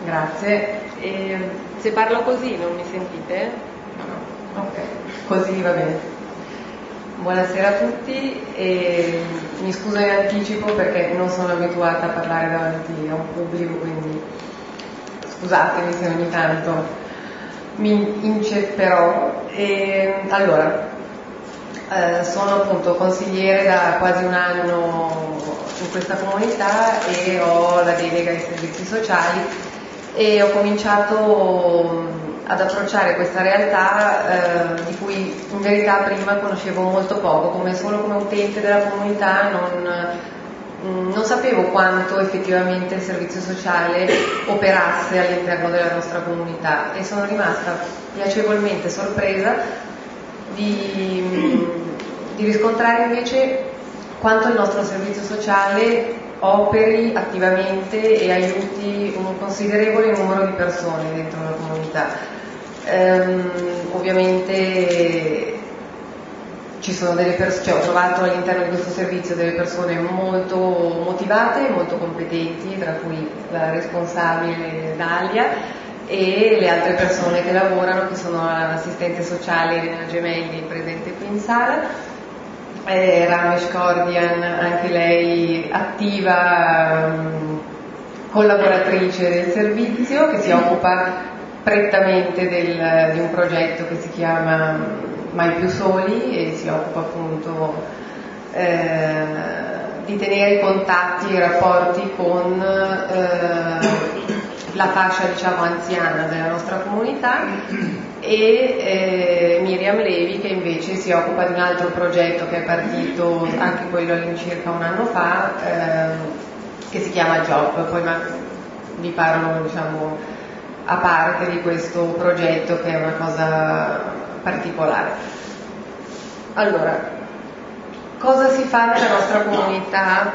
Grazie. Se parlo così non mi sentite? No. Ok, così va bene. Buonasera a tutti e mi scuso in anticipo perché non sono abituata a parlare davanti a un pubblico, quindi scusatemi se ogni tanto mi incepperò. Sono appunto consigliere da quasi un anno in questa comunità e ho la delega ai servizi sociali e ho cominciato ad approcciare questa realtà di cui in verità prima conoscevo molto poco, solo come utente della comunità non sapevo quanto effettivamente il servizio sociale operasse all'interno della nostra comunità e sono rimasta piacevolmente sorpresa di riscontrare invece quanto il nostro servizio sociale operi attivamente e aiuti un considerevole numero di persone dentro la comunità. Ovviamente ci sono delle persone, ho trovato all'interno di questo servizio delle persone molto motivate e molto competenti, tra cui la responsabile Dalia e le altre persone che lavorano, che sono l'assistente sociale Elena Gemelli, presente qui in sala, Ramesh Kordian, anche lei attiva collaboratrice del servizio, che si occupa prettamente di un progetto che si chiama Mai più soli e si occupa appunto di tenere i contatti e i rapporti con la fascia diciamo anziana della nostra comunità, e Miriam Levi, che invece si occupa di un altro progetto che è partito anche quello all'incirca un anno fa, che si chiama Job. Poi vi parlo diciamo a parte di questo progetto, che è una cosa particolare. Allora, cosa si fa nella nostra comunità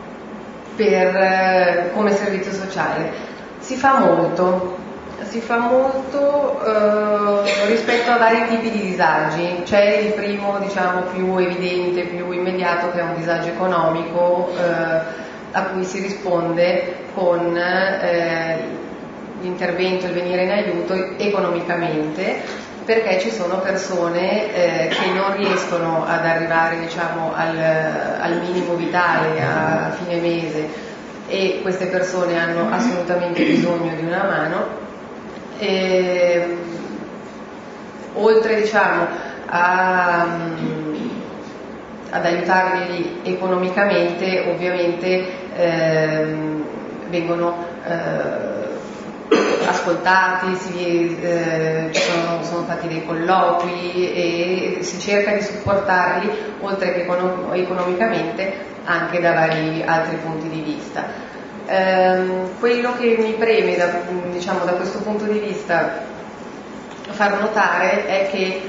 come servizio sociale? Si fa molto rispetto a vari tipi di disagi. C'è il primo, diciamo, più evidente, più immediato, che è un disagio economico a cui si risponde con l'intervento, il venire in aiuto economicamente, perché ci sono persone che non riescono ad arrivare diciamo al minimo vitale a fine mese, e queste persone hanno assolutamente bisogno di una mano. Oltre diciamo ad aiutarli economicamente, ovviamente vengono ascoltati, sono fatti dei colloqui e si cerca di supportarli, oltre che economicamente, anche da vari altri punti di vista. Quello che mi preme da questo punto di vista far notare è che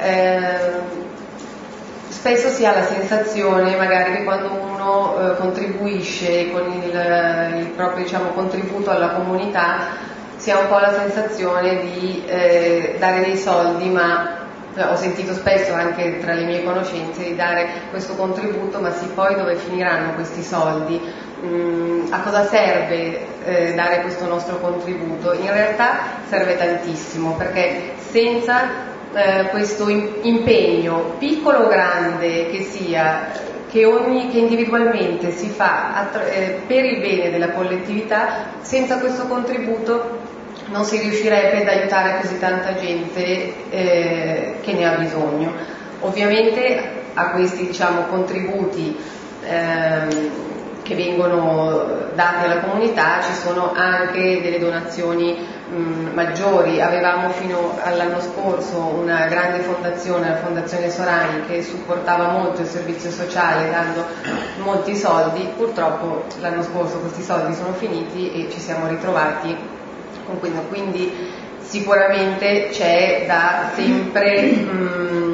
spesso si ha la sensazione, magari, che quando uno contribuisce con il proprio diciamo contributo alla comunità, si ha un po' la sensazione di dare dei soldi, ma ho sentito spesso anche tra le mie conoscenze di dare questo contributo, ma sì, poi dove finiranno questi soldi? A cosa serve dare questo nostro contributo? In realtà serve tantissimo, perché senza questo impegno, piccolo o grande che sia, che individualmente si fa per il bene della collettività, senza questo contributo non si riuscirebbe ad aiutare così tanta gente che ne ha bisogno. Ovviamente a questi diciamo contributi che vengono dati alla comunità ci sono anche delle donazioni maggiori. Avevamo fino all'anno scorso una grande fondazione, la Fondazione Sorani, che supportava molto il servizio sociale dando molti soldi. Purtroppo l'anno scorso questi soldi sono finiti e ci siamo ritrovati con quello, quindi sicuramente c'è da sempre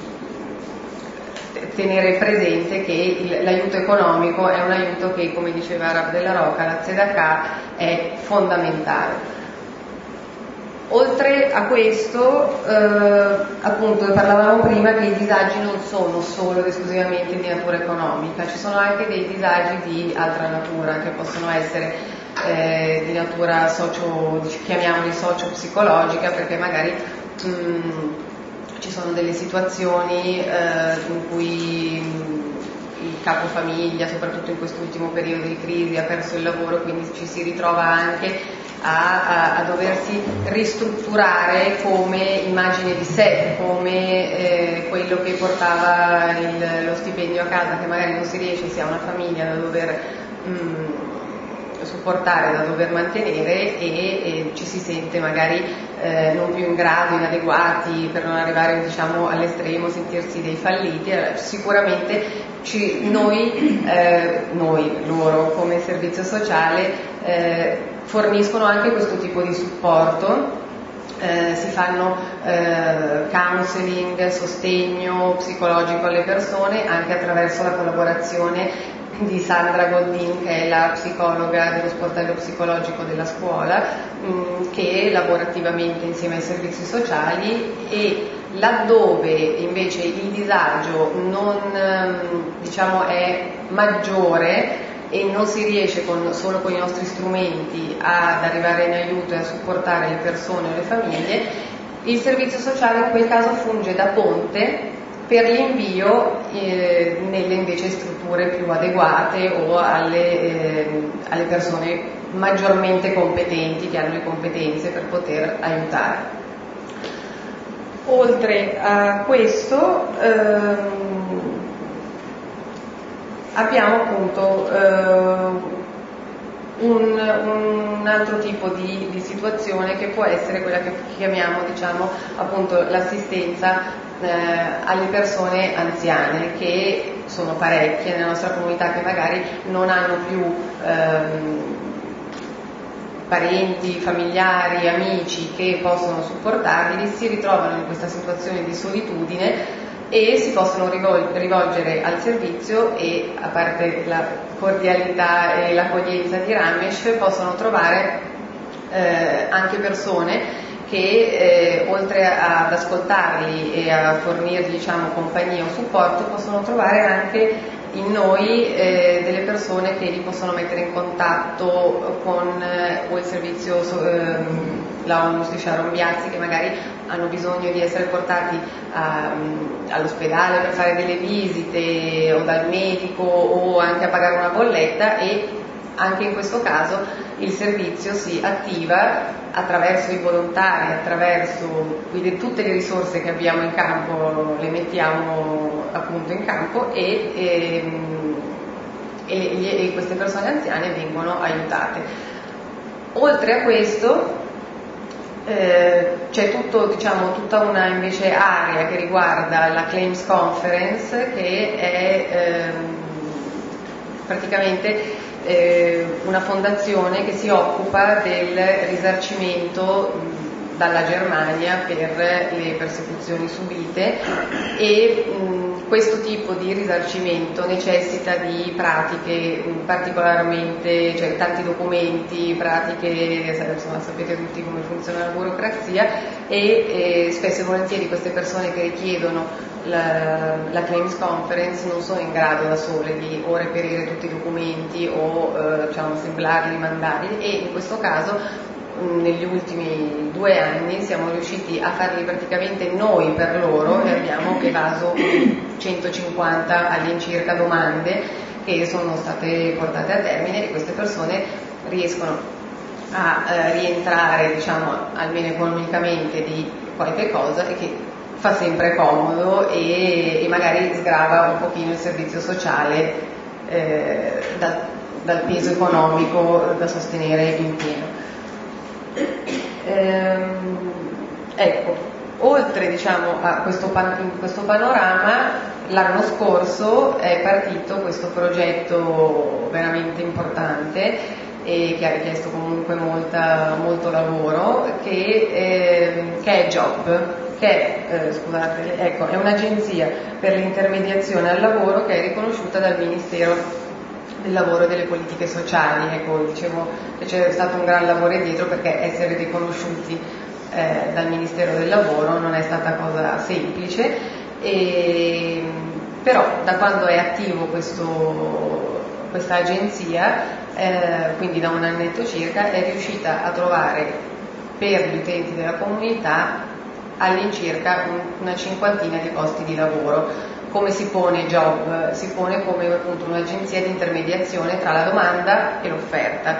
tenere presente che l'aiuto economico è un aiuto che, come diceva Rav della Roca, la Tzedakah è fondamentale. Oltre a questo, appunto, parlavamo prima che i disagi non sono solo ed esclusivamente di natura economica, ci sono anche dei disagi di altra natura, che possono essere di natura chiamiamoli socio-psicologica, perché magari ci sono delle situazioni in cui il capofamiglia, soprattutto in quest'ultimo periodo di crisi, ha perso il lavoro, quindi ci si ritrova anche a doversi ristrutturare come immagine di sé, come quello che portava lo stipendio a casa, che magari non si riesce, si ha una famiglia da dover supportare, da dover mantenere, e ci si sente magari non più in grado, inadeguati, per non arrivare, diciamo, all'estremo, sentirsi dei falliti. Sicuramente loro come servizio sociale forniscono anche questo tipo di supporto. Si fanno counseling, sostegno psicologico alle persone, anche attraverso la collaborazione di Sandra Goldin, che è la psicologa dello sportello psicologico della scuola, che lavora attivamente insieme ai servizi sociali, e laddove invece il disagio è maggiore e non si riesce solo con i nostri strumenti ad arrivare in aiuto e a supportare le persone o le famiglie, il servizio sociale in quel caso funge da ponte per l'invio nelle invece strutture più adeguate o alle persone maggiormente competenti, che hanno le competenze per poter aiutare. Oltre a questo abbiamo appunto un altro tipo di situazione, che può essere quella che chiamiamo, diciamo, appunto l'assistenza alle persone anziane, che sono parecchie nella nostra comunità, che magari non hanno più parenti, familiari, amici che possono supportarli, si ritrovano in questa situazione di solitudine e si possono rivolgere al servizio, e a parte la cordialità e l'accoglienza di Ramesh, possono trovare anche persone che oltre ad ascoltarli e a fornirgli, diciamo, compagnia o supporto, possono trovare anche in noi delle persone che li possono mettere in contatto con o il servizio, la ONLUS di Sharon Biazzi, che magari hanno bisogno di essere portati all'ospedale per fare delle visite, o dal medico, o anche a pagare una bolletta, e anche in questo caso il servizio si attiva attraverso i volontari, attraverso tutte le risorse che abbiamo in campo, le mettiamo appunto in campo, e queste persone anziane vengono aiutate. Oltre a questo c'è tutta una invece area che riguarda la Claims Conference, che è praticamente una fondazione che si occupa del risarcimento dalla Germania per le persecuzioni subite, e questo tipo di risarcimento necessita di pratiche particolarmente, cioè tanti documenti, pratiche, insomma, sapete tutti come funziona la burocrazia, e spesso e volentieri queste persone che richiedono la Claims Conference non sono in grado da sole di o reperire tutti i documenti o assemblarli, mandarli, e in questo caso negli ultimi 2 anni siamo riusciti a farli praticamente noi per loro, e abbiamo evaso 150 all'incirca domande che sono state portate a termine, e queste persone riescono a rientrare, diciamo, almeno economicamente di qualche cosa, e che fa sempre comodo e magari sgrava un pochino il servizio sociale dal peso economico da sostenere in pieno. Ecco, oltre, diciamo, a questo panorama, l'anno scorso è partito questo progetto veramente importante e che ha richiesto comunque molto lavoro, che è JOB, che è un'agenzia per l'intermediazione al lavoro che è riconosciuta dal Ministero del lavoro e delle politiche sociali. Ecco, dicevo che c'è stato un gran lavoro dietro, perché essere riconosciuti dal Ministero del Lavoro non è stata cosa semplice, però da quando è attivo questo questa agenzia, quindi da un annetto circa, è riuscita a trovare per gli utenti della comunità all'incirca una cinquantina di posti di lavoro. Come si pone Job? Si pone come appunto un'agenzia di intermediazione tra la domanda e l'offerta.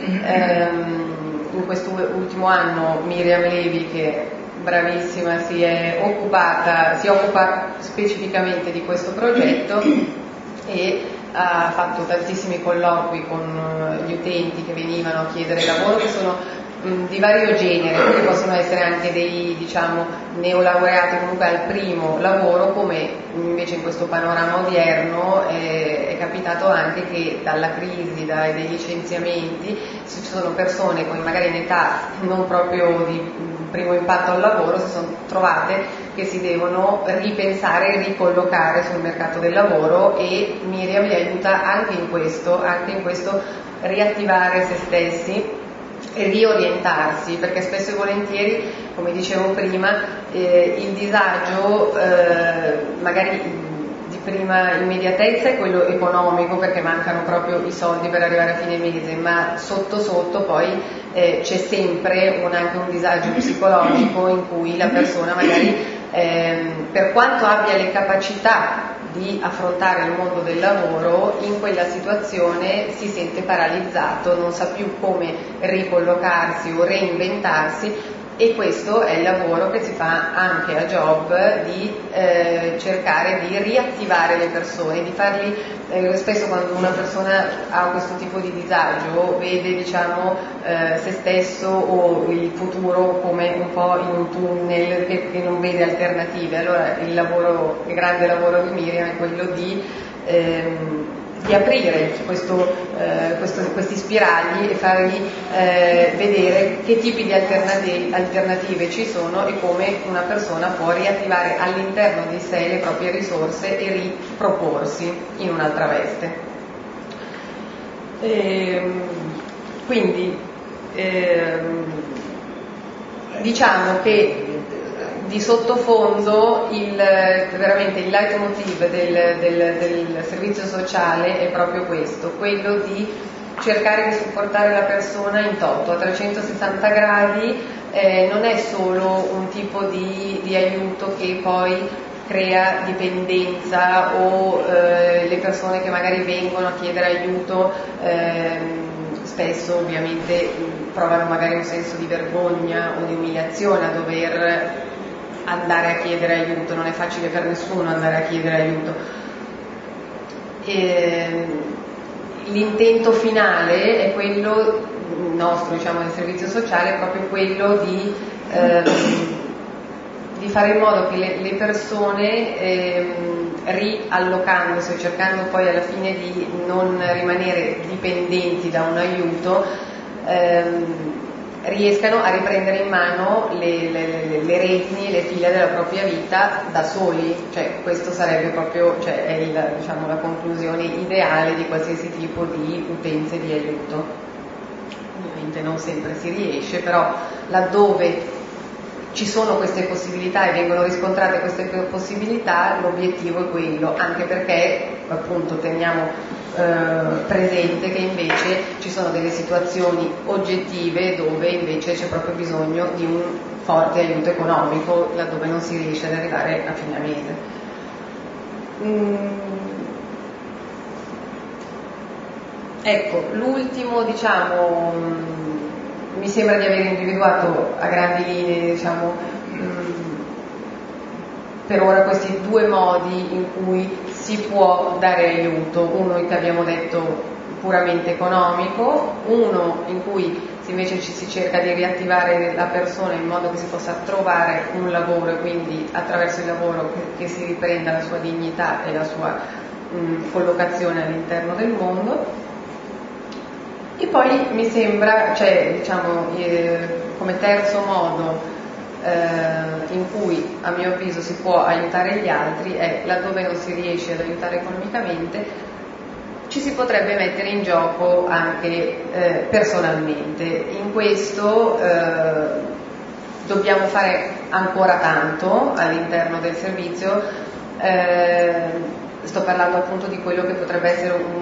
In questo ultimo anno Miriam Levi, che è bravissima, si occupa specificamente di questo progetto e ha fatto tantissimi colloqui con gli utenti che venivano a chiedere lavoro, che sono di vario genere, quindi possono essere anche dei, diciamo, neolaureati comunque al primo lavoro, come invece in questo panorama odierno è capitato anche che dalla crisi, dai licenziamenti, ci sono persone con magari in età non proprio di primo impatto al lavoro, si sono trovate che si devono ripensare e ricollocare sul mercato del lavoro, e Miriam li aiuta anche in questo riattivare se stessi e riorientarsi, perché spesso e volentieri, come dicevo prima, il disagio magari di prima immediatezza è quello economico, perché mancano proprio i soldi per arrivare a fine mese, ma sotto sotto poi c'è sempre anche un disagio psicologico in cui la persona magari per quanto abbia le capacità di affrontare il mondo del lavoro, in quella situazione si sente paralizzato, non sa più come ricollocarsi o reinventarsi, e questo è il lavoro che si fa anche a Job, di cercare di riattivare le persone, di farli, spesso quando una persona ha questo tipo di disagio vede, diciamo, se stesso o il futuro come un po' in un tunnel che non vede alternative. Allora il grande lavoro di Miriam è quello di aprire questi spiragli e fargli vedere che tipi di alternative ci sono e come una persona può riattivare all'interno di sé le proprie risorse e riproporsi in un'altra veste. Quindi diciamo che di sottofondo veramente il leitmotiv del servizio sociale è proprio questo, quello di cercare di supportare la persona in toto, a 360 gradi, non è solo un tipo di aiuto che poi crea dipendenza o le persone che magari vengono a chiedere aiuto spesso ovviamente provano magari un senso di vergogna o di umiliazione a dover andare a chiedere aiuto, non è facile per nessuno andare a chiedere aiuto. L'intento finale è quello nostro, diciamo, del servizio sociale, è proprio quello di fare in modo che le persone riallocandosi o cercando poi alla fine di non rimanere dipendenti da un aiuto, riescano a riprendere in mano le redini, le fila della propria vita da soli, cioè questo sarebbe proprio, è diciamo, la conclusione ideale di qualsiasi tipo di utenze di aiuto. Ovviamente non sempre si riesce, però laddove ci sono queste possibilità e vengono riscontrate queste possibilità, l'obiettivo è quello, anche perché appunto teniamo presente che invece ci sono delle situazioni oggettive dove invece c'è proprio bisogno di un forte aiuto economico, laddove non si riesce ad arrivare a fine mese. Ecco, l'ultimo, diciamo, mi sembra di aver individuato a grandi linee, diciamo, per ora questi due modi in cui si può dare aiuto, uno che abbiamo detto puramente economico, uno in cui invece si cerca di riattivare la persona in modo che si possa trovare un lavoro e quindi attraverso il lavoro che si riprenda la sua dignità e la sua collocazione all'interno del mondo. E poi mi sembra, diciamo, come terzo modo in cui a mio avviso si può aiutare gli altri è laddove non si riesce ad aiutare economicamente, ci si potrebbe mettere in gioco anche personalmente. In questo dobbiamo fare ancora tanto all'interno del servizio, sto parlando appunto di quello che potrebbe essere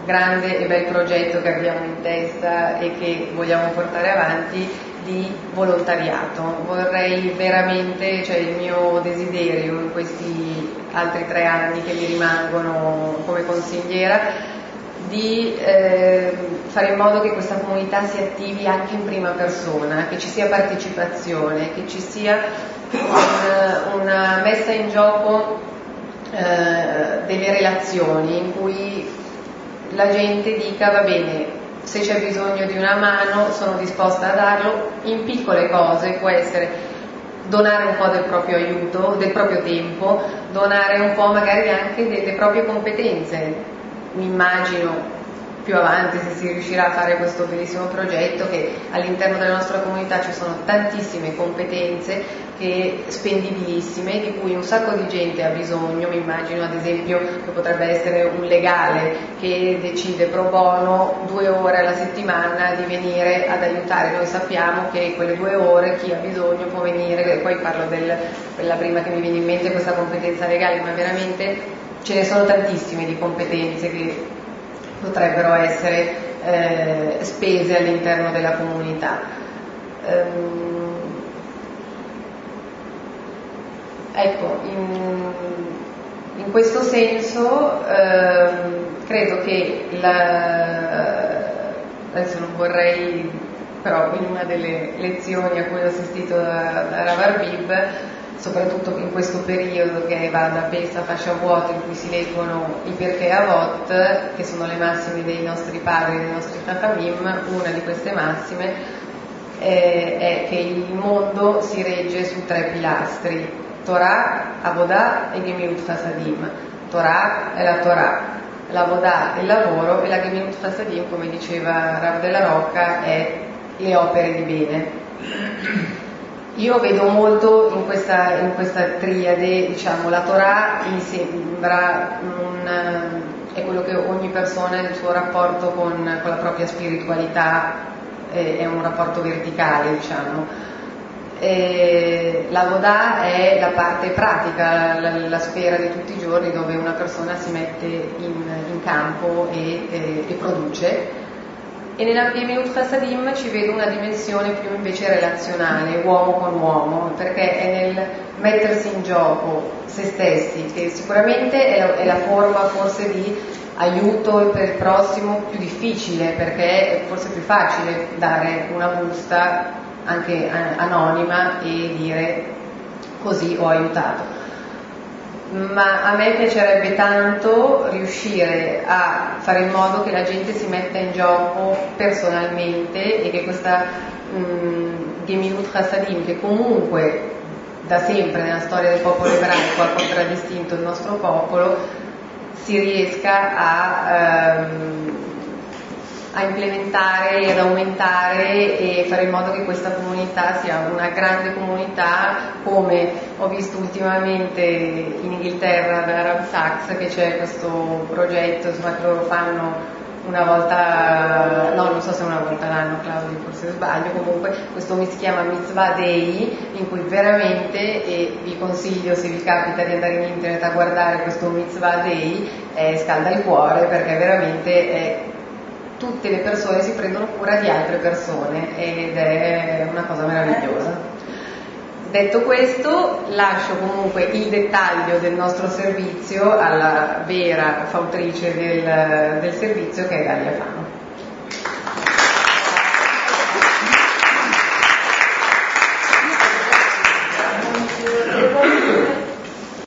grande e bel progetto che abbiamo in testa e che vogliamo portare avanti di volontariato. Vorrei veramente, cioè il mio desiderio in questi altri 3 anni che mi rimangono come consigliera, di fare in modo che questa comunità si attivi anche in prima persona, che ci sia partecipazione, che ci sia una messa in gioco delle relazioni in cui la gente dica va bene, se c'è bisogno di una mano sono disposta a darlo in piccole cose, può essere donare un po' del proprio aiuto, del proprio tempo, donare un po' magari anche delle proprie competenze. Mi immagino più avanti, se si riuscirà a fare questo bellissimo progetto, che all'interno della nostra comunità ci sono tantissime competenze spendibilissime, di cui un sacco di gente ha bisogno. Mi immagino ad esempio che potrebbe essere un legale che decide pro bono 2 ore alla settimana di venire ad aiutare. Noi sappiamo che quelle 2 ore chi ha bisogno può venire, e poi parlo quella prima che mi viene in mente, questa competenza legale, ma veramente ce ne sono tantissime di competenze che potrebbero essere spese all'interno della comunità. Ecco, in questo senso credo che adesso non vorrei, però in una delle lezioni a cui ho assistito da Rav Arbib, soprattutto in questo periodo che va da Pesach a Shavuot, in cui si leggono i Pirkei Avot, che sono le massime dei nostri padri, dei nostri Chachamim, una di queste massime è che il mondo si regge su 3 pilastri: Torah, Avodah e Gemilut Chasadim. Torah è la Torah, l'Avodah è il lavoro, e la Gemilut Chasadim, come diceva Rav della Rocca, è le opere di bene. Io vedo molto in questa triade, diciamo, la Torah mi sembra è quello che ogni persona, il suo rapporto con la propria spiritualità è un rapporto verticale, diciamo. La Avodah è la parte pratica, la sfera di tutti i giorni dove una persona si mette in campo e produce. E nella Gemilut Chasadim ci vedo una dimensione più invece relazionale, uomo con uomo, perché è nel mettersi in gioco se stessi, che sicuramente è la forma forse di aiuto per il prossimo più difficile, perché è forse più facile dare una busta anche anonima e dire così ho aiutato. Ma a me piacerebbe tanto riuscire a fare in modo che la gente si metta in gioco personalmente e che questa Gemilut Chasadim, che comunque da sempre nella storia del popolo ebraico ha contraddistinto il nostro popolo, si riesca a implementare e ad aumentare e fare in modo che questa comunità sia una grande comunità, come ho visto ultimamente in Inghilterra da Rav Sachs, che c'è questo progetto, insomma, che loro fanno una volta, no, non so se una volta l'anno, Claudio, forse sbaglio, comunque questo si chiama Mitzvah Day, in cui veramente, e vi consiglio se vi capita di andare in internet a guardare questo Mitzvah Day, scalda il cuore, perché veramente tutte le persone si prendono cura di altre persone ed è una cosa meravigliosa. Detto questo, lascio comunque il dettaglio del nostro servizio alla vera fautrice del servizio, che è Galia Fama.